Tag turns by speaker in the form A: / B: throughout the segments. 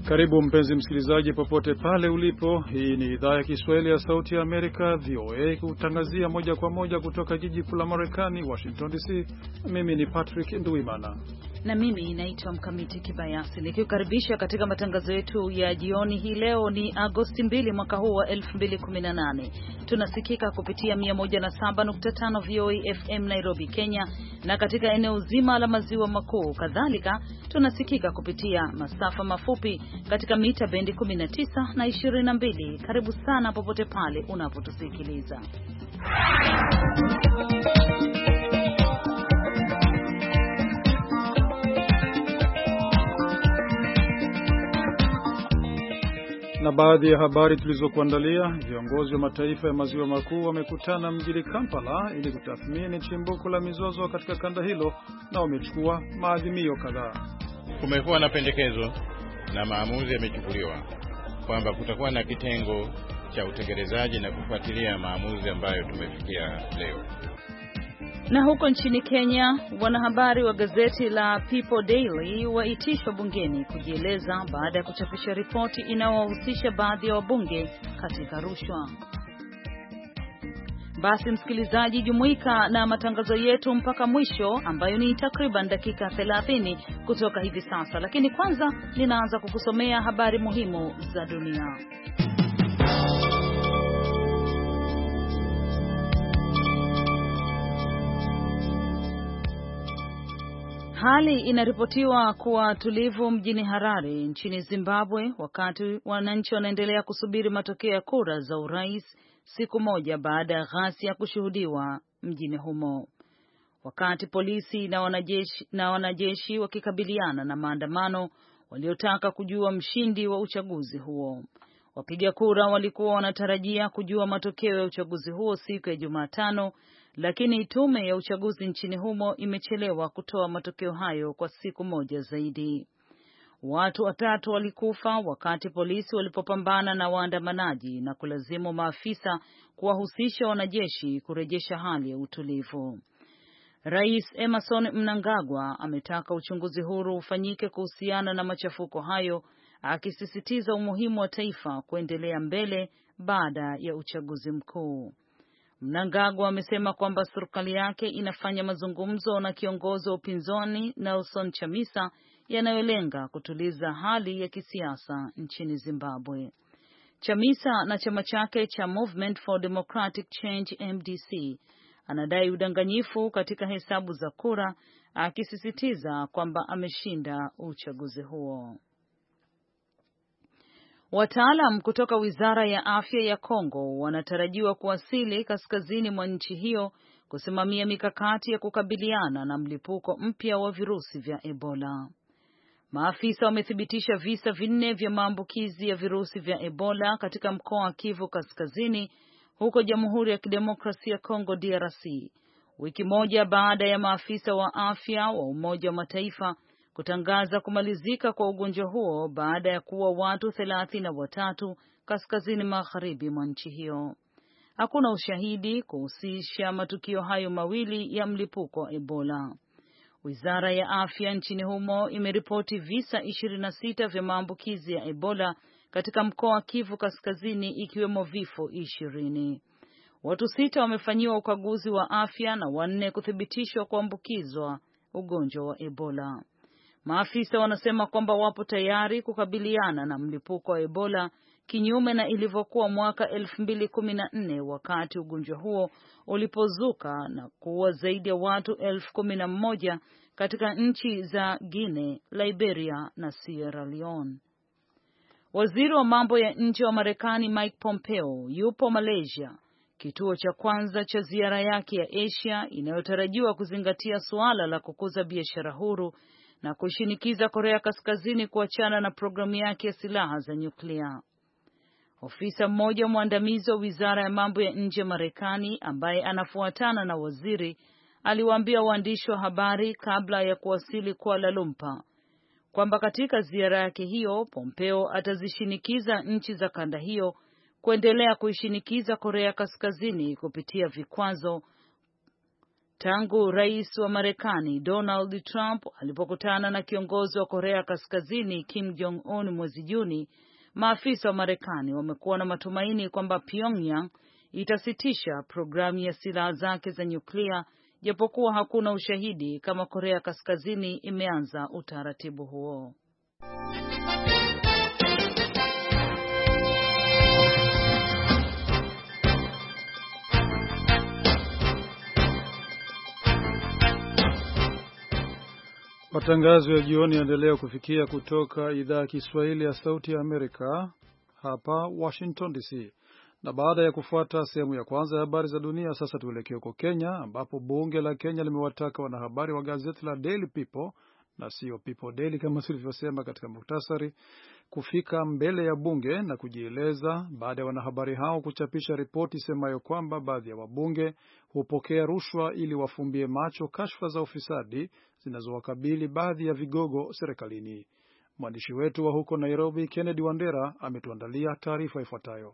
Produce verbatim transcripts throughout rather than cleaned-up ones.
A: Karibu mpenzi msikilizaji popote pale ulipo. Hii ni idhaa ya Kiswahili ya Sauti ya Amerika, V O A, kutangazia moja kwa moja kutoka jiji kuu la Marekani, Washington D C. Mimi ni Patrick Nduwimana
B: na mimi naitwa Mkamiti Kibayasi, nikikaribisha katika matangazo yetu ya jioni hii. Leo ni Agosti mbili mwaka huu wa elfu mbili kumi na nane. Tunasikika kupitia mia moja na saba nukta tano V O A F M Nairobi, Kenya, na katika eneo zima la maziwa makuu. Kadhalika tunasikika kupitia masafa mafupi katika mita bendi kumi na tisa na ishirini na mbili. Karibu sana popote pale unapotusikiliza.
A: Na baadhi ya habari tulizokuandalia: viongozi wa mataifa ya maziwa makuu wamekutana mjini Kampala ili kutathmini chimbuko la mizozo katika kanda hilo na wamechukua maadhimio kadhaa.
C: Kumekuwa na pendekezo na maamuzi yamechukuliwa kwamba kutakuwa na kitengo cha utekelezaji na kufuatilia maamuzi ambayo tumefikia leo.
B: Na huko nchini Kenya, wanahabari wa gazeti la People Daily waitishwa bungeni kujieleza baada ya kuchapisha ripoti inayowahusisha baadhi ya wabunge katika rushwa. Basi msikilizaji, jumuika na matangazo yetu mpaka mwisho, ambayo ni takriban dakika thelathini kutoka hivi sasa. Lakini kwanza ninaanza kukusomea habari muhimu za dunia. Hali inaripotiwa kuwa tulivu mjini Harare nchini Zimbabwe wakati wananchi wanaendelea kusubiri matokeo ya kura za urais siku moja baada ya ghasia kushuhudiwa mjini humo. Wakati polisi na wanajeshi, na wanajeshi wakikabiliana na maandamano waliotaka kujua mshindi wa uchaguzi huo. Wapiga kura walikuwa wanatarajia kujua matokeo ya uchaguzi huo siku ya Jumatano, lakini tume ya uchaguzi nchini humo imechelewa kutoa matokeo hayo kwa siku moja zaidi. Watu watatu walikufa wakati polisi walipopambana na waandamanaji na kulazimu maafisa kuwahusisha wanajeshi kurejesha hali ya utulivu. Rais Emmerson Mnangagwa ametaka uchunguzi huru ufanyike kuhusiana na machafuko hayo, akisisitiza umuhimu wa taifa kuendelea mbele baada ya uchaguzi mkuu. Mnangagwa amesema kwamba serikali yake inafanya mazungumzo na kiongozi wa upinzani Nelson Chamisa yanayolenga kutuliza hali ya kisiasa nchini Zimbabwe. Chamisa na chama chake cha Movement for Democratic Change M D C anadai udanganyifu katika hesabu za kura, akisisitiza kwamba ameshinda uchaguzi huo. Wataalam kutoka Wizara ya Afya ya Kongo wanatarajiwa kuwasili kaskazini mwa nchi hiyo kusimamia mikakati ya kukabiliana na mlipuko mpya wa virusi vya Ebola. Maafisa wamethibitisha visa vinne vya maambukizi ya virusi vya Ebola katika mkoa wa Kivu Kaskazini huko Jamhuri ya Kidemokrasia ya Kongo D R C, wiki moja baada ya maafisa wa afya wa Umoja wa Mataifa kutangaza kumalizika kwa ugonjwa huo baada ya kuwa watu thelathini na watatu kaskazini magharibi mwa nchi hiyo. Hakuna ushahidi kuhusisha matukio hayo mawili ya mlipuko wa Ebola. Wizara ya Afya nchini humo imeripoti visa ishirini na sita vya maambukizi ya Ebola katika mkoa wa Kivu Kaskazini, ikiwemo vifo ishirini. Watu sita wamefanyiwa ukaguzi wa afya na wanne kuthibitishwa kuambukizwa ugonjwa wa Ebola. Maafisa wanasema kwamba wapo tayari kukabiliana na mlipuko wa Ebola, kinyume na ilivyokuwa mwaka elfu mbili kumi na nne wakati ugonjwa huo ulipozuka na kuua zaidi ya watu elfu kumi na moja katika nchi za Guinea, Liberia na Sierra Leone. Waziri wa mambo ya nje wa Marekani Mike Pompeo yupo Malaysia, kituo cha kwanza cha ziara yake ya Asia inayotarajiwa kuzingatia suala la kukuza biashara huru na kushinikiza Korea Kaskazini kuachana na programu yake ya silaha za nyuklia. Ofisa mmoja mwandamizi wa Wizara ya Mambo ya Nje Marekani ambaye anafuatana na waziri aliwaambia waandishi wa habari kabla ya kuwasili Kuala Lumpur kwamba katika ziara yake hiyo Pompeo atazishinikiza nchi za kanda hiyo kuendelea kuishinikiza Korea Kaskazini kupitia vikwazo tangu rais wa Marekani Donald Trump alipokutana na kiongozi wa Korea Kaskazini Kim Jong Un mwezi Juni. Maafisa wa Marekani wamekuwa na matumaini kwamba Pyongyang itasitisha programu ya silaha zake za nyuklia, japokuwa hakuna ushahidi kama Korea Kaskazini imeanza utaratibu huo.
A: Matangazo ya jioni yaendelea kufikia kutoka idhaa ya Kiswahili ya Sauti ya Amerika hapa Washington D C. Na baada ya kufuata sehemu ya kwanza ya habari za dunia, sasa tuelekee huko Kenya, ambapo bunge la Kenya limewataka wanahabari wa gazeti la Daily People na sio People Daily kama tulivyosema katika muhtasari, kufika mbele ya bunge na kujieleza baada ya wanahabari hao kuchapisha ripoti semayo kwamba baadhi ya wabunge hupokea rushwa ili wafumbie macho kashfa za ufisadi zinazowakabili baadhi ya vigogo serikalini. Mwandishi wetu wa huko Nairobi, Kennedy Wandera, ametuandalia taarifa ifuatayo.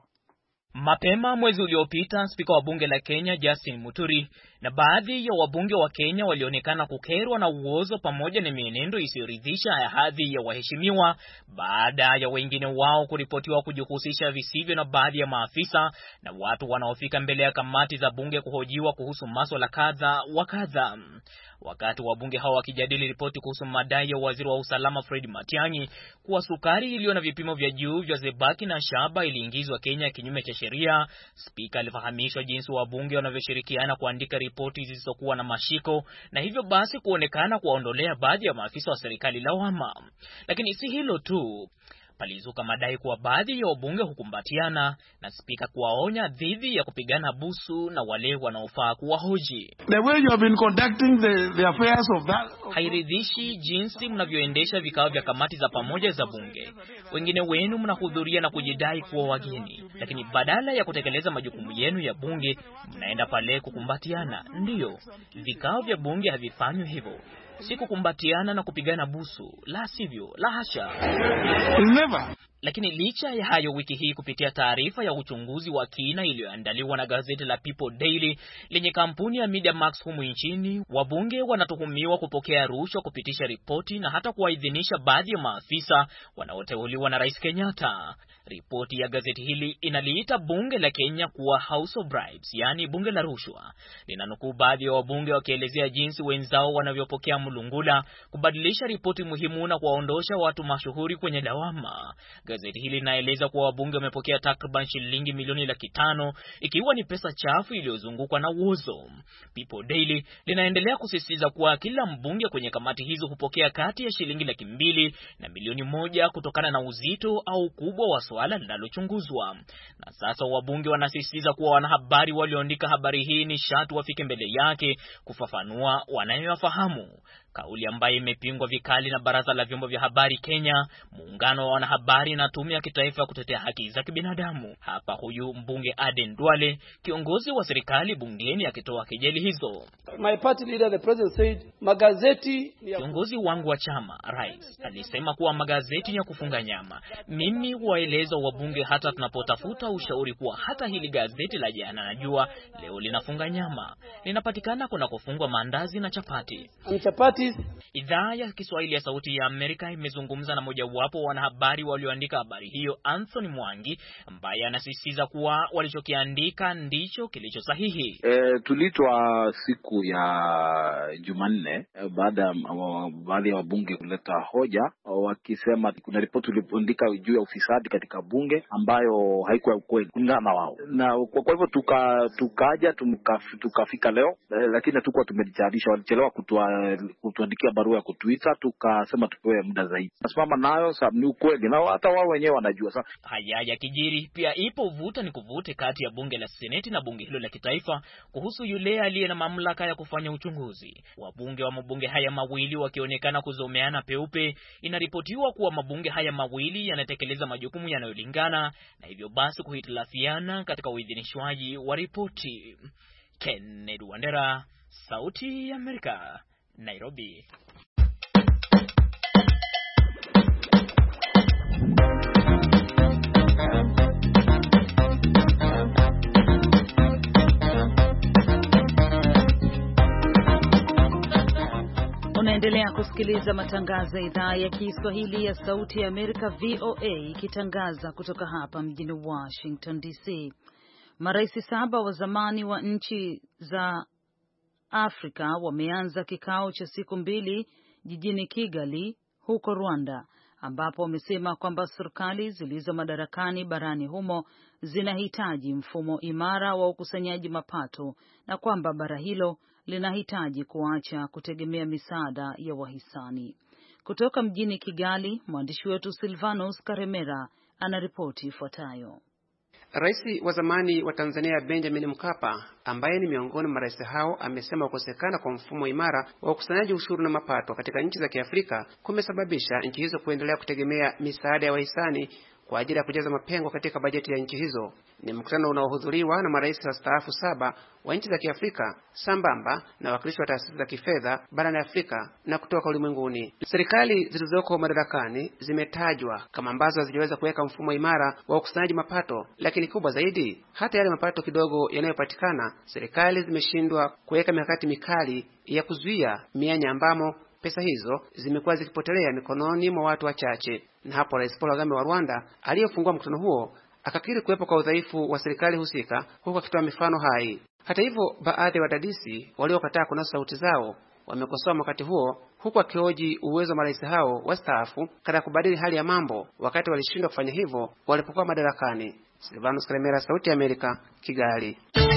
D: Mapema mwezi uliopita, spika wa bunge la Kenya Justin Muturi na baadhi ya wabunge wa Kenya walionekana kukerwa na uozo pamoja na mienendo isiyoridhisha ya hadhi ya waheshimiwa baada ya wengine wao kuripotiwa kujihusisha visivyo na baadhi ya maafisa na watu wanaofika mbele ya kamati za bunge kuhojiwa kuhusu masuala kadha wa kadha. Wakati wabunge hao wakijadili ripoti kuhusu madai ya waziri wa usalama Fred Matiang'i kuwa sukari iliyo na vipimo vya juu vya zebaki na shaba iliingizwa Kenya kinyume cha sheria, spika alifahamishwa jinsi wabunge wanavyoshirikiana kuandika ripoti zisizokuwa na mashiko na hivyo basi kuonekana kuwaondolea baadhi ya maafisa wa serikali lawama. Lakini si hilo tu. Palizuka madai kuwa baadhi ya wabunge hukumbatiana na spika kuwaonya dhidi ya kupigana busu na wale wanaofaa kuwahoji.
E: The way you have been conducting the, the affairs of that...
D: Hairidhishi jinsi mnavyoendesha vikao vya kamati za pamoja za bunge. Wengine wenu mnahudhuria na kujidai kuwa wageni, lakini badala ya kutekeleza majukumu yenu ya bunge, mnaenda pale kukumbatiana. Ndiyo, vikao vya bunge havifanywi hivyo. Si kukumbatiana na kupigana busu, la sivyo, la hasha.
E: Never.
D: Lakini licha ya hayo, wiki hii kupitia taarifa ya uchunguzi wa kina iliyoandaliwa na gazeti la People Daily lenye kampuni ya MediaMax humu nchini, wabunge wanatuhumiwa kupokea rushwa kupitisha ripoti na hata kuwaidhinisha baadhi ya maafisa wanaoteuliwa na Rais Kenyatta. Ripoti ya gazeti hili inaliita bunge la Kenya kuwa House of Bribes, yani bunge la rushwa. Linanukuu baadhi ya wabunge wakielezea jinsi wenzao wanavyopokea mlungula, kubadilisha ripoti muhimu na kuwaondosha watu mashuhuri kwenye lawama. Gazeti hili linaeleza kuwa wabunge wamepokea takriban shilingi milioni laki tano, ikiwa ni pesa chafu iliyozungukwa na uozo. People Daily linaendelea kusisitiza kuwa kila mbunge kwenye kamati hizo hupokea kati ya shilingi laki mbili na milioni moja kutokana na uzito au kubwa wa swala linalochunguzwa. Na sasa wabunge wanasisitiza kuwa wanahabari walioandika habari hii ni sharti wafike mbele yake kufafanua wanayoyafahamu. Kauli ambayo imepingwa vikali na Baraza la Vyombo vya Habari Kenya, muungano wa wanahabari na tume ya kitaifa ya kutetea haki za kibinadamu. Hapa huyu mbunge Aden Duale, kiongozi wa serikali bungeni, akitoa kejeli hizo.
F: My party leader, the president, said magazeti.
D: Kiongozi wangu wa chama, rais, alisema kuwa magazeti ni ya kufunga nyama. Mimi huwaeleza wabunge hata tunapotafuta ushauri kuwa hata hili gazeti la jana najua leo linafunga nyama. Linapatikana kuna kufungwa mandazi na chapati.
F: Chapati.
D: Idhaa ya Kiswahili ya Sauti ya Amerika imezungumza na mojawapo wa wanahabari walioandika habari hiyo, Anthony Mwangi, ambaye anasisitiza kuwa walichokiandika ndicho kilicho sahihi.
G: E, tulitwa siku ya Jumanne baada baadhi ya wabunge kuleta hoja wakisema kuna ripoti iliyoandika juu ya ufisadi katika bunge ambayo haikuwa ukweli kulingana na wao. Na kwa hivyo tuka tukaja tukafika leo, lakini hatukuwa tumejitayarisha. Walichelewa kutua kutuandikia barua ya kutuita, tukasema tupewe muda zaidi. Nasimama nayo sababu ni ukweli na hata wao wenyewe wanajua. Sasa
D: haya ya kijiri pia ipo vuta ni kuvute kati ya bunge la Seneti na bunge hilo la kitaifa kuhusu yule aliye na mamlaka ya kufanya uchunguzi. Wabunge wa mabunge haya mawili wakionekana kuzomeana peupe. Inaripotiwa kuwa mabunge haya mawili yanatekeleza majukumu yanayolingana na hivyo basi kuhitilafiana katika uidhinishwaji wa ripoti. Kennedy Wandera, Sauti ya Amerika, Nairobi.
B: Unaendelea kusikiliza matangazo ya idhaa ya Kiswahili ya Sauti ya Amerika V O A ikitangaza kutoka hapa mjini Washington D C. Marais saba wa zamani wa nchi za Afrika wameanza kikao cha siku mbili jijini Kigali huko Rwanda, ambapo wamesema kwamba serikali zilizo madarakani barani humo zinahitaji mfumo imara wa ukusanyaji mapato na kwamba bara hilo linahitaji kuacha kutegemea misaada ya wahisani. Kutoka mjini Kigali, mwandishi wetu Silvanus Karemera anaripoti ifuatayo.
H: Rais wa zamani wa Tanzania Benjamin Mkapa, ambaye ni miongoni mwa marais hao, amesema kukosekana kwa mfumo imara wa ukusanyaji ushuru na mapato katika nchi za Kiafrika kumesababisha nchi hizo kuendelea kutegemea misaada ya wahisani kwa ajili ya kujaza mapengo katika bajeti ya nchi hizo. Ni mkutano unaohudhuriwa na marais wastaafu saba wa nchi za Kiafrika sambamba na wakilishi wa taasisi za kifedha barani Afrika na kutoka ulimwenguni. Serikali zilizoko madarakani zimetajwa kama ambazo hazijaweza kuweka mfumo imara wa ukusanyaji mapato, lakini kubwa zaidi, hata yale mapato kidogo yanayopatikana, serikali zimeshindwa kuweka mikakati mikali ya kuzuia mianya ambamo pesa hizo zimekuwa zikipotelea mikononi mwa watu wachache. Na hapo Rais Paul Kagame wa Rwanda aliyefungua mkutano huo akakiri kuwepo kwa udhaifu wa serikali husika, huku akitoa mifano hai. Hata hivyo, baadhi ya wadadisi waliokataa kunasa sauti zao wamekosoa wakati huo, huku akioji uwezo wa marais hao wastaafu katika kubadili hali ya mambo wakati walishindwa kufanya hivyo walipokuwa madarakani. Silvanus Karemera, Sauti ya Amerika, Kigali.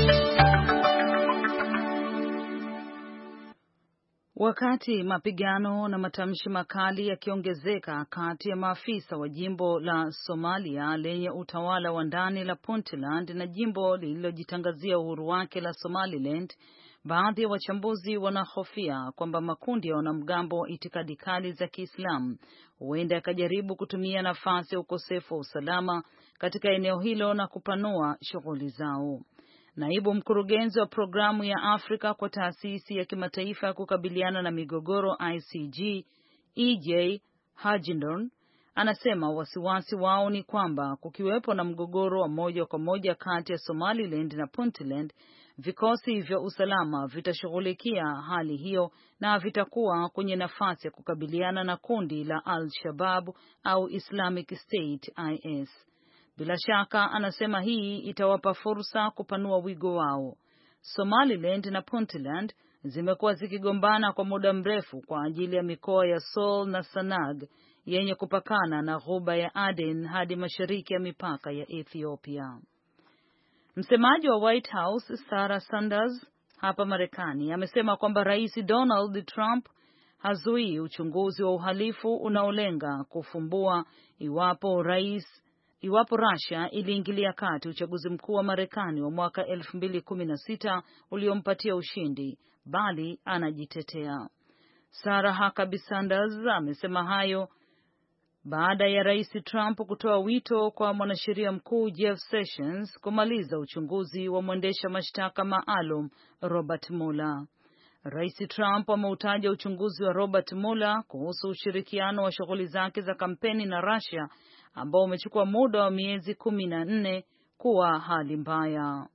B: Wakati mapigano na matamshi makali yakiongezeka kati ya maafisa wa jimbo la Somalia lenye utawala wa ndani la Puntland na jimbo lililojitangazia uhuru wake la Somaliland, baadhi ya wachambuzi wanahofia kwamba makundi ya wanamgambo wa itikadi kali za Kiislamu huenda yakajaribu kutumia nafasi ya ukosefu wa usalama katika eneo hilo na kupanua shughuli zao. Naibu mkurugenzi wa programu ya Afrika kwa taasisi ya kimataifa ya kukabiliana na migogoro I C G, E J Hajindon, anasema wasiwasi wao ni kwamba kukiwepo na mgogoro wa moja kwa moja kati ya Somaliland na Puntland, vikosi vya usalama vitashughulikia hali hiyo na vitakuwa kwenye nafasi ya kukabiliana na kundi la Al-Shabaab au Islamic State I S. Bila shaka, anasema hii itawapa fursa kupanua wigo wao. Somaliland na Puntland zimekuwa zikigombana kwa muda mrefu kwa ajili ya mikoa ya Sool na Sanag yenye kupakana na ghuba ya Aden hadi mashariki ya mipaka ya Ethiopia. Msemaji wa White House Sarah Sanders hapa Marekani amesema kwamba Rais Donald Trump hazui uchunguzi wa uhalifu unaolenga kufumbua iwapo rais Iwapo Russia iliingilia kati uchaguzi mkuu wa Marekani wa mwaka elfu mbili kumi na sita uliompatia ushindi, bali anajitetea. Sarah Huckabee Sanders amesema hayo baada ya Rais Trump kutoa wito kwa mwanasheria mkuu Jeff Sessions kumaliza uchunguzi wa mwendesha mashtaka maalum Robert Mueller. Rais Trump ameutaja uchunguzi wa Robert Mueller kuhusu ushirikiano wa shughuli zake za kampeni na Russia ambao umechukua muda wa miezi kumi na nne kuwa hali mbaya.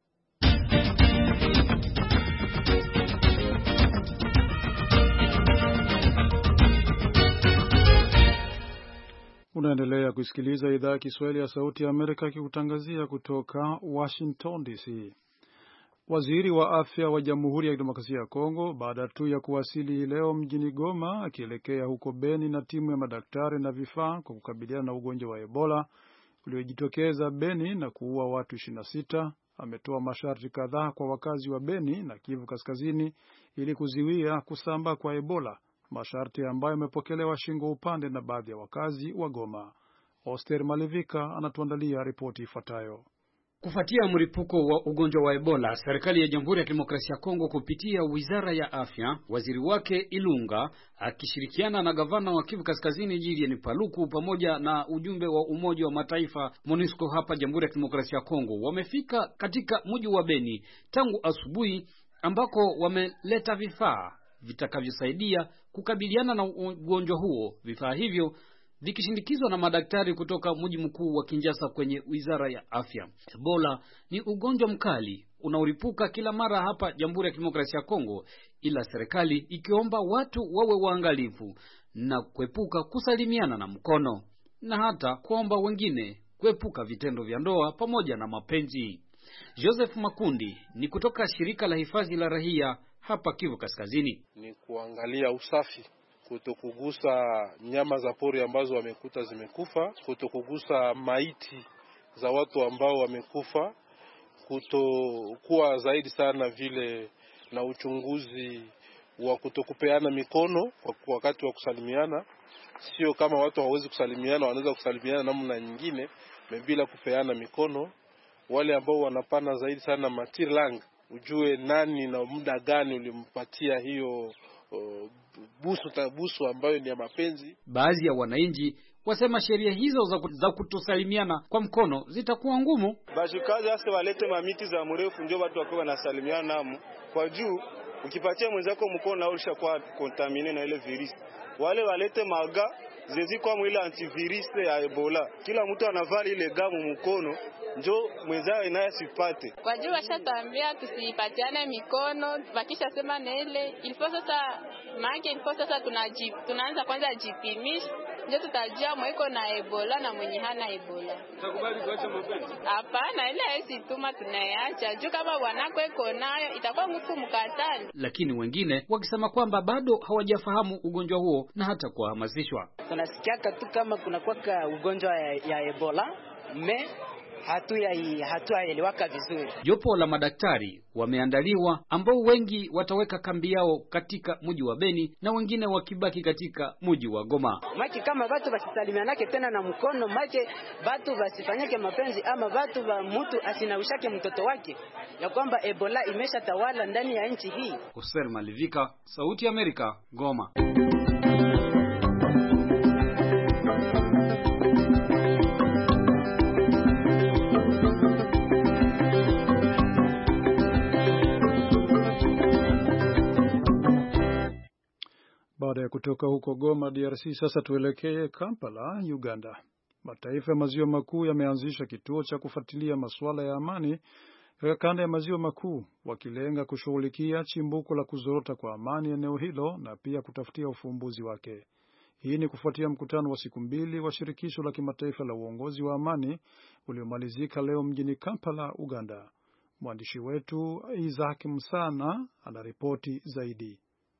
A: Unaendelea kusikiliza idhaa ya Kiswahili ya Sauti ya Amerika ikikutangazia kutoka Washington D C. Waziri wa afya wa Jamhuri ya Kidemokrasia ya Kongo baada tu ya kuwasili leo mjini Goma akielekea huko Beni na timu ya madaktari na vifaa kwa kukabiliana na ugonjwa wa Ebola uliojitokeza Beni na kuua watu ishirini na sita, ametoa masharti kadhaa kwa wakazi wa Beni na Kivu Kaskazini ili kuziwia kusambaa kwa Ebola, masharti ambayo yamepokelewa shingo upande na baadhi ya wakazi wa Goma. Oster Malivika anatuandalia ripoti ifuatayo.
I: Kufuatia mlipuko wa ugonjwa wa Ebola, serikali ya Jamhuri ya Kidemokrasia ya Kongo kupitia Wizara ya Afya, waziri wake Ilunga akishirikiana na gavana wa Kivu Kaskazini Julien Paluku pamoja na ujumbe wa Umoja wa Mataifa MONUSCO hapa Jamhuri ya Kidemokrasia ya Kongo wamefika katika mji wa Beni tangu asubuhi, ambako wameleta vifaa vitakavyosaidia kukabiliana na ugonjwa huo. Vifaa hivyo vikishindikizwa na madaktari kutoka mji mkuu wa Kinshasa kwenye Wizara ya Afya. Ebola ni ugonjwa mkali unaoripuka kila mara hapa Jamhuri ya Kidemokrasia ya Kongo, ila serikali ikiomba watu wawe waangalifu na kuepuka kusalimiana na mkono na hata kuomba wengine kuepuka vitendo vya ndoa pamoja na mapenzi. Joseph Makundi ni kutoka shirika la hifadhi la raia hapa Kivu Kaskazini.
J: Ni kuangalia usafi, kutokugusa nyama za pori ambazo wamekuta zimekufa, kutokugusa maiti za watu ambao wamekufa, kutokuwa zaidi sana vile na uchunguzi wa kutokupeana mikono kwa wakati wa kusalimiana. Sio kama watu hawezi kusalimiana, wanaweza kusalimiana namna nyingine bila kupeana mikono. Wale ambao wanapana zaidi sana matirlang, ujue nani na muda gani ulimpatia hiyo uh, busu tabusu ambayo ni ya mapenzi.
I: Baadhi ya wananchi wasema sheria hizo za, za kutosalimiana kwa mkono zitakuwa ngumu.
K: Bashikaji hasa walete mamiti za mrefu ndio watu wako wanasalimiana namo. Kwa juu ukipatia mwenzako mkono na ulishakuwa contaminate na ile virusi. Wale walete maga zezi kwa mwile antivirus ya Ebola. Kila mtu anavaa ile gamu mkono njo mwenzao inayasipate.
L: Kwa juu washatambia tusipatiane mikono, bakisha sema na ile ilifo sasa maana ilifo sasa tunaji tunaanza kwanza jipimisha ndio tutajua mweko na Ebola na mwenye hana Ebola.
K: Utakubali kuacha mapenzi?
L: Hapana, ile haisi tuma tunaiacha. Juu kama bwanako iko nayo itakuwa mtu mkatani.
I: Lakini wengine wakisema kwamba bado hawajafahamu ugonjwa huo na hata kuhamasishwa.
M: Tunasikia tu kama kuna kwa ugonjwa ya, ya Ebola me hatu ya hatu yaeleweka vizuri.
I: Jopo la madaktari wameandaliwa ambao wengi wataweka kambi yao katika mji wa Beni na wengine wakibaki katika mji wa Goma.
M: Maki kama watu basisalimianake tena na mkono, maki watu basifanyake mapenzi ama watu wa mtu asinawishake mtoto wake ya kwamba Ebola imeshatawala ndani ya nchi hii.
I: Hussein Malivika, Sauti ya Amerika, Goma.
A: Baada ya kutoka huko Goma D R C, sasa tuelekee Kampala, Uganda. Mataifa ya maziwa makuu yameanzisha kituo cha kufuatilia masuala ya amani katika kanda ya maziwa makuu, wakilenga kushughulikia chimbuko la kuzorota kwa amani eneo hilo na pia kutafutia ufumbuzi wake. Hii ni kufuatia mkutano wa siku mbili wa shirikisho la kimataifa la uongozi wa amani uliomalizika leo mjini Kampala, Uganda. Mwandishi wetu Isaac Msana anaripoti zaidi.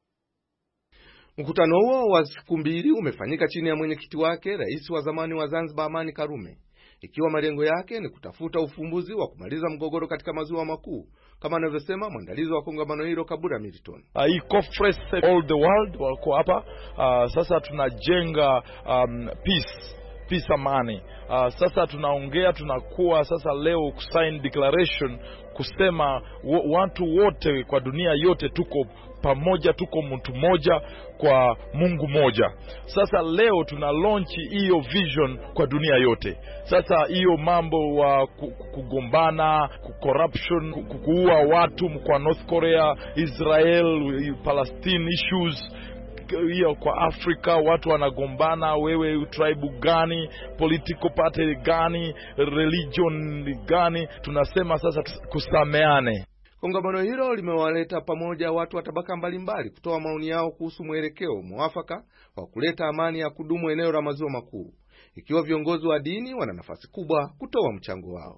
N: Mkutano huo wa siku mbili umefanyika chini ya mwenyekiti wake Rais wa zamani wa Zanzibar Amani Karume, ikiwa malengo yake ni kutafuta ufumbuzi wa kumaliza mgogoro katika maziwa makuu, kama anavyosema mwandalizi wa kongamano hilo Kabura Milton.
O: Hii uh, conference all the world wako hapa. Uh, sasa tunajenga um, peace peace amani. Uh, sasa tunaongea tunakuwa sasa leo kusign declaration kusema watu wote kwa dunia yote tuko pamoja, tuko mtu moja kwa Mungu moja. Sasa leo tuna launch hiyo vision kwa dunia yote. Sasa hiyo mambo wa kugombana, corruption, kuua watu kwa North Korea, Israel, Palestine issues, hiyo kwa Afrika watu wanagombana, wewe tribe gani, political party gani, religion gani, tunasema sasa kusameane.
N: Kongamano hilo limewaleta pamoja watu wa tabaka mbalimbali kutoa maoni yao kuhusu mwelekeo mwafaka wa kuleta amani ya kudumu eneo la maziwa makuu, ikiwa viongozi wa dini wana nafasi kubwa kutoa mchango wao.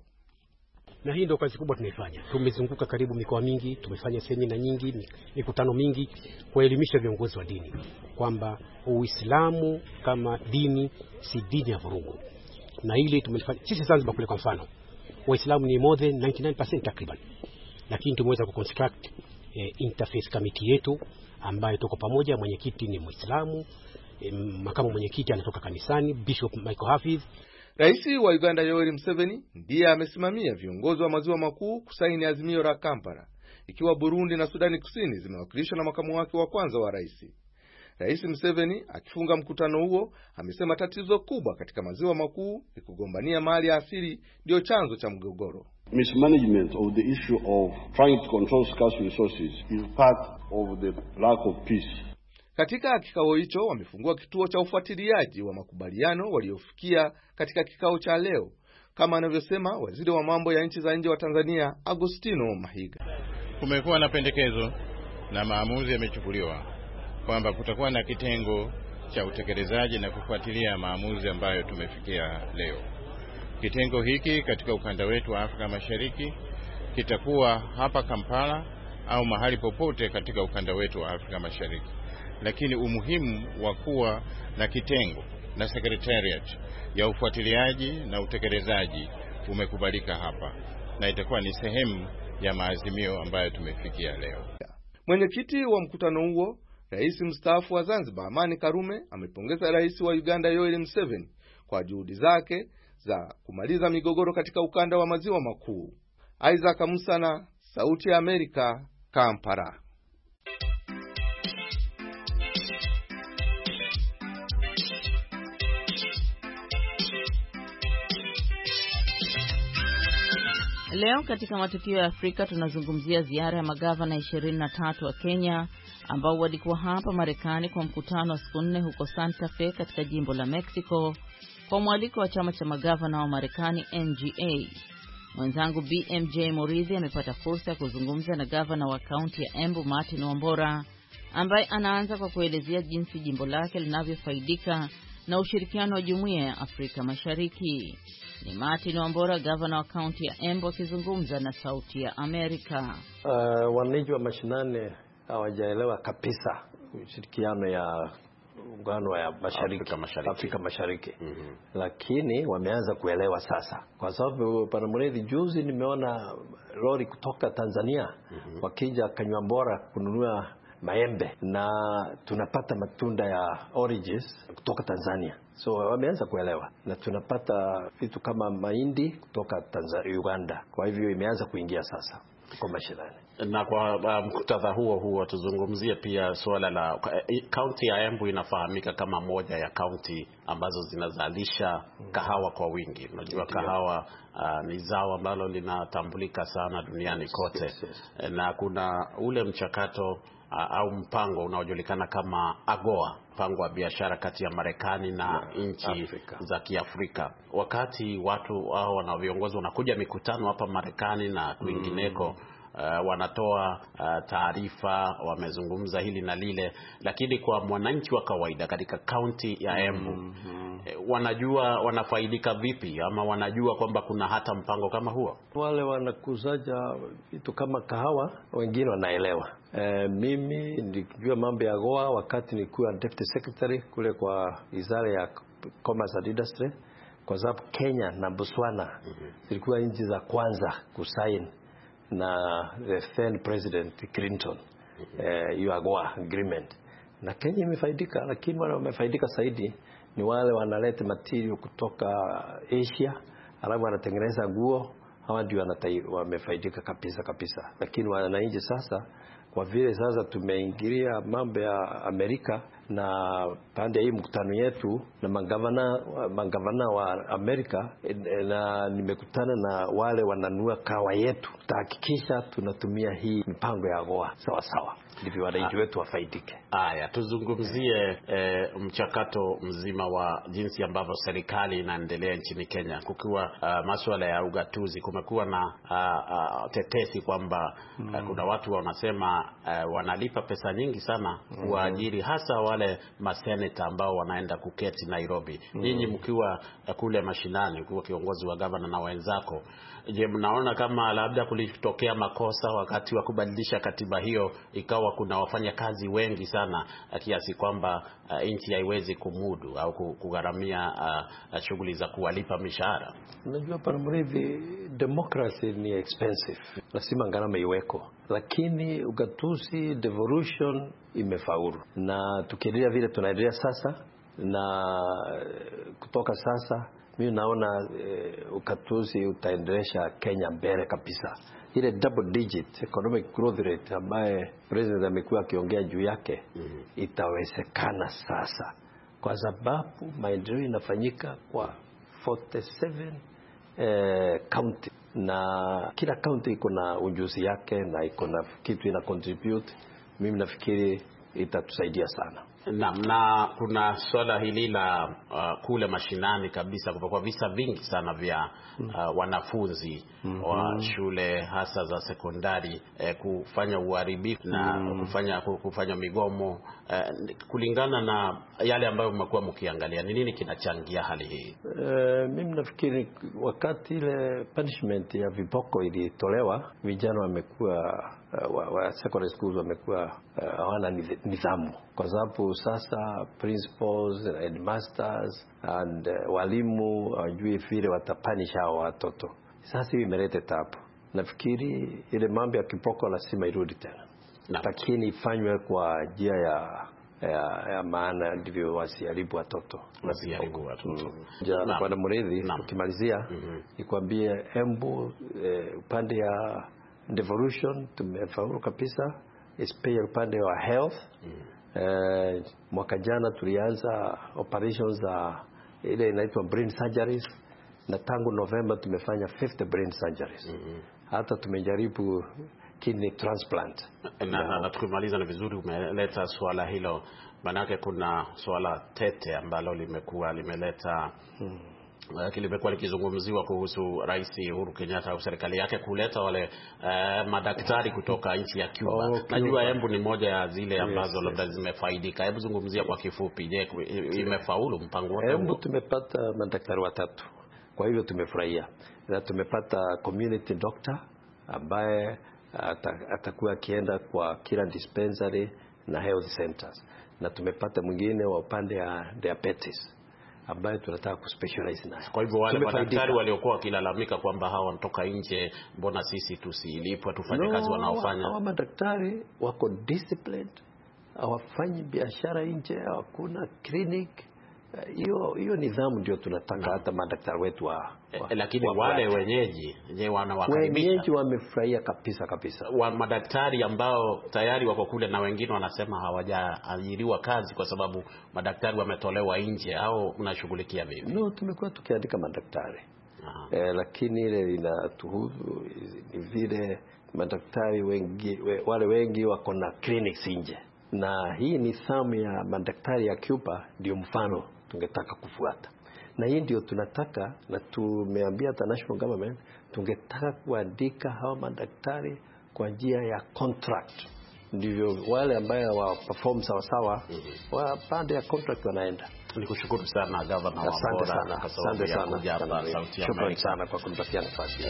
P: Na hii ndio kazi kubwa tunaifanya. Tumezunguka karibu mikoa mingi, tumefanya semina nyingi, mikutano mingi kuelimisha viongozi wa dini kwamba Uislamu kama dini si dini ya vurugu. Na ile tumefanya sisi Zanzibar kule kwa mfano. Waislamu ni more than ninety-nine percent takriban. Lakini tumeweza kuconstruct eh, interface committee yetu ambayo tuko pamoja. Mwenyekiti ni Muislamu, eh, makamu mwenyekiti anatoka kanisani, Bishop Michael Hafiz.
N: Rais wa Uganda Yoweri Museveni ndiye amesimamia viongozi wa maziwa makuu kusaini azimio la Kampala, ikiwa Burundi na Sudani Kusini zimewakilishwa na makamu wake wa kwanza wa rais. Rais Museveni akifunga mkutano huo amesema tatizo kubwa katika maziwa makuu ni kugombania mali ya asili ndio chanzo cha mgogoro.
Q: Mismanagement of the issue of trying to control scarce resources is part of the lack of peace.
N: Katika kikao hicho wamefungua kituo cha ufuatiliaji wa makubaliano waliofikia katika kikao cha leo kama anavyosema waziri wa mambo ya nchi za nje wa Tanzania Agostino Mahiga.
C: Kumekuwa na pendekezo na maamuzi yamechukuliwa kwamba kutakuwa na kitengo cha utekelezaji na kufuatilia maamuzi ambayo tumefikia leo. Kitengo hiki katika ukanda wetu wa Afrika Mashariki kitakuwa hapa Kampala au mahali popote katika ukanda wetu wa Afrika Mashariki. Lakini umuhimu wa kuwa na kitengo na secretariat ya ufuatiliaji na utekelezaji umekubalika hapa na itakuwa ni sehemu ya maazimio ambayo tumefikia leo.
N: Mwenyekiti wa mkutano huo, Rais mstaafu wa Zanzibar Amani Karume, amepongeza Rais wa Uganda Yoweri Museveni kwa juhudi zake za kumaliza migogoro katika ukanda wa maziwa makuu. Isaac Musana, Sauti ya Amerika, Kampala.
R: Leo katika matukio ya Afrika tunazungumzia ziara ya magavana ishirini na tatu wa Kenya ambao walikuwa hapa Marekani kwa mkutano wa siku nne huko Santa Fe katika jimbo la Mexico kwa mwaliko wa chama cha magavana wa Marekani N G A. Mwenzangu B M J Murithi amepata fursa ya kuzungumza na gavana wa kaunti ya Embu Martin Wambora ambaye anaanza kwa kuelezea jinsi jimbo lake linavyofaidika na ushirikiano wa Jumuiya ya Afrika Mashariki. Ni Martin Wambora, gavana wa kaunti ya Embu, akizungumza na Sauti ya Amerika.
S: Uh, wananchi wa mashinani hawajaelewa kabisa ushirikiano ya ungano wa mashariki, Afrika Mashariki, Afrika Mashariki. Mm-hmm. Lakini wameanza kuelewa sasa, kwa sababu pana mrethi juzi nimeona lori kutoka Tanzania mm-hmm. wakija Kanywambora kununua maembe na tunapata matunda ya oranges kutoka Tanzania. So wameanza kuelewa, na tunapata vitu kama mahindi kutoka Tanzania, Uganda. Kwa hivyo imeanza kuingia sasa kwa mashinani.
T: Na kwa uh, mkutadha huo huo tuzungumzie pia suala la kaunti ya Embu. Inafahamika kama moja ya kaunti ambazo zinazalisha kahawa kwa wingi. Unajua kahawa uh, ni zao ambalo linatambulika sana duniani kote. Yes, yes. Na kuna ule mchakato uh, au mpango unaojulikana kama AGOA, mpango wa biashara kati ya Marekani na yeah, nchi Afrika za Kiafrika. Wakati watu hao wana viongozi wanakuja mikutano hapa Marekani na kwingineko, mm. Uh, wanatoa uh, taarifa, wamezungumza hili na lile, lakini kwa mwananchi wa kawaida katika kaunti ya Embu mm-hmm. uh, wanajua wanafaidika vipi, ama wanajua kwamba kuna hata mpango kama huo?
S: Wale wanakuzaja vitu kama kahawa wengine wanaelewa. Uh, mimi nilijua mambo ya AGOA wakati nilikuwa deputy secretary kule kwa wizara ya Commerce and Industry, kwa sababu Kenya na Botswana mm-hmm. zilikuwa nchi za kwanza kusaini na the then president Clinton mm-hmm. uh, AGOA agreement, na Kenya imefaidika. Lakini wale wamefaidika zaidi ni wale wanaleta material kutoka Asia, alafu wanatengeneza nguo. Hawa ndio wamefaidika kabisa kabisa. Lakini wananchi sasa, kwa vile sasa tumeingilia mambo ya Amerika na pande hii mkutano yetu na magavana magavana wa Amerika, na nimekutana na wale wananua kawa yetu, tahakikisha tunatumia hii mipango ya AGOA sawa sawa ndivyo wananchi wetu wafaidike.
T: Haya, tuzungumzie e, mchakato mzima wa jinsi ambavyo serikali inaendelea nchini Kenya. Kukiwa uh, masuala ya ugatuzi, kumekuwa na uh, uh, tetesi kwamba mm. uh, kuna watu wanasema uh, wanalipa pesa nyingi sana mm. kuajiri hasa wale maseneta ambao wanaenda kuketi Nairobi. Mm. Nyinyi mkiwa uh, kule mashinani, ukiwa kiongozi wa gavana na wenzako, je, mnaona kama labda kulitokea makosa wakati wa kubadilisha katiba hiyo, ikawa kuna wafanya kazi wengi sana kiasi kwamba uh, nchi haiwezi kumudu au kugharamia uh, shughuli za kuwalipa mishahara?
S: Unajua pana mrevi, democracy ni expensive, lazima gharama iweko, lakini ugatuzi devolution imefaulu. Na tukiendelea vile tunaendelea sasa, na kutoka sasa mimi naona e, ukatuzi utaendelesha Kenya mbele kabisa. Ile double digit economic growth rate ambaye president amekuwa akiongea juu yake mm-hmm. itawezekana sasa, kwa sababu maendeleo inafanyika kwa forty-seven eh, county, na kila county iko na ujuzi yake na iko na kitu ina contribute. Mimi nafikiri itatusaidia sana.
T: Na, na kuna swala hili la uh, kule mashinani kabisa kwa visa vingi sana vya uh, wanafunzi mm-hmm. wa shule hasa za sekondari eh, kufanya uharibifu na mm. kufanya kufanya migomo eh, kulingana na yale ambayo mmekuwa mkiangalia, ni nini kinachangia hali hii?
S: Uh, mimi nafikiri wakati ile punishment ya viboko ilitolewa, vijana wamekuwa uh, wa, wa secondary schools wamekuwa hawana uh, nidhamu, kwa sababu sasa principals and headmasters and uh, walimu hawajui vile watapanish hao watoto. Sasa hivi imeleta tabu. Nafikiri ile mambo ya kiboko lazima irudi tena, lakini ifanywe kwa njia ya ya, ya maana, ndivyo wasiharibu watoto
T: wasiharibu watoto.
S: Mm. Bwana Murithi, ukimalizia mm-hmm. nikwambie embu eh, upande ya devolution tumefaulu kabisa, especially upande wa health. Mm. Eh, mwaka jana tulianza operations za ile inaitwa brain surgeries, na tangu November tumefanya fifty brain surgeries. Mm-hmm. Hata tumejaribu kidney transplant.
T: Na, na, na tukimaliza na vizuri umeleta swala hilo, manake kuna swala tete ambalo limekuwa limeleta hmm. limekuwa likizungumziwa kuhusu Rais Uhuru Kenyatta au serikali yake kuleta wale uh, madaktari kutoka nchi ya Cuba. Oh, najua Embu ni moja ya zile ambazo yes, labda yes. zimefaidika. Hebu zungumzia kwa kifupi, je, imefaulu mpango wake?
S: Embu tumepata madaktari watatu. Kwa hivyo tumefurahia. Na tumepata community doctor ambaye atakuwa akienda kwa kila dispensary na health centers, na tumepata mwingine wa upande ya diabetes ambaye tunataka kuspecialize naye.
T: Kwa hivyo wale madaktari waliokuwa wakilalamika kwamba hawa wanatoka nje, mbona sisi tusilipwe tufanye no, kazi wanaofanya?
S: Hawa madaktari wako disciplined, hawafanyi biashara nje, hakuna clinic. Hiyo hiyo nidhamu ndio tunataka hata madaktari wetu wa, wa
T: e, lakini wa wale wate. wenyeji je, wanawakaribisha?
S: Wenyeji wamefurahia kabisa kabisa.
T: Wa madaktari ambao tayari wako kule na wengine wanasema hawajaajiriwa kazi kwa sababu madaktari wametolewa nje, au mnashughulikia vipi?
S: No, tumekuwa tukiandika madaktari. Eh, lakini ile inatuhusu ni vile madaktari wengi wale wengi wako na clinics nje, na hii ni thamu ya madaktari ya Cuba ndio mfano tungetaka kufuata, na hii ndio tunataka, na tumeambia international government tungetaka kuandika hawa madaktari kwa njia ya contract, ndivyo wale ambao wa perform sawa sawa mm-hmm. wa pande ya contract wanaenda.
T: Nikushukuru sana Governor wa
S: Asante sana, asante sana, shukrani sana kwa kunipatia nafasi.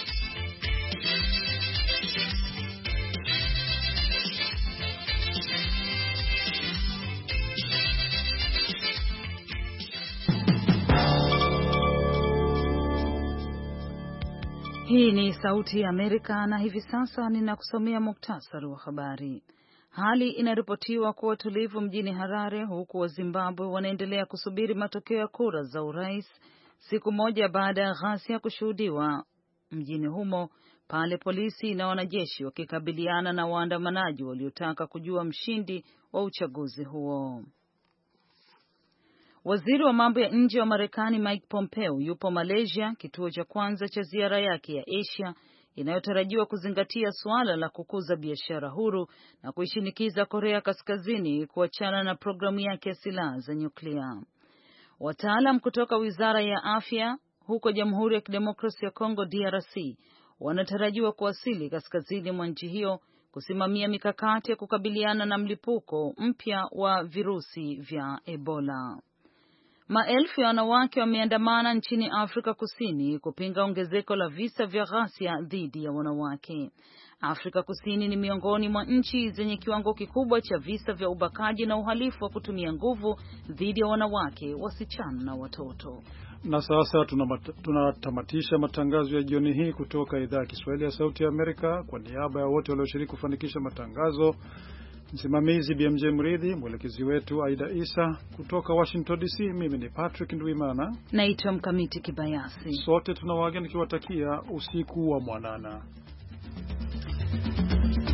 B: Hii ni Sauti ya Amerika na hivi sasa ninakusomea muktasari wa habari. Hali inaripotiwa kuwa tulivu mjini Harare, huku wa Zimbabwe wanaendelea kusubiri matokeo ya kura za urais siku moja baada ya ghasia kushuhudiwa mjini humo pale polisi na wanajeshi wakikabiliana na waandamanaji waliotaka kujua mshindi wa uchaguzi huo. Waziri wa mambo ya nje wa Marekani Mike Pompeo yupo Malaysia, kituo cha kwanza cha ziara yake ya Asia inayotarajiwa kuzingatia suala la kukuza biashara huru na kuishinikiza Korea Kaskazini kuachana na programu yake ya silaha za nyuklia. Wataalam kutoka Wizara ya Afya huko Jamhuri ya Kidemokrasia ya Kongo D R C wanatarajiwa kuwasili kaskazini mwa nchi hiyo kusimamia mikakati ya kukabiliana na mlipuko mpya wa virusi vya Ebola. Maelfu ya wanawake wameandamana nchini Afrika Kusini kupinga ongezeko la visa vya ghasia dhidi ya wanawake. Afrika Kusini ni miongoni mwa nchi zenye kiwango kikubwa cha visa vya ubakaji na uhalifu wa kutumia nguvu dhidi ya wanawake, wasichana na watoto.
A: Na sasa tunatamatisha matangazo ya jioni hii kutoka idhaa ya Kiswahili ya Sauti ya Amerika. Kwa niaba ya wote walioshiriki kufanikisha matangazo, msimamizi B M J Mridhi, mwelekezi wetu Aida Isa, kutoka Washington D C, mimi ni Patrick Ndwimana,
B: naitwa Mkamiti Kibayasi.
A: Sote tunawaaga nikiwatakia usiku wa mwanana.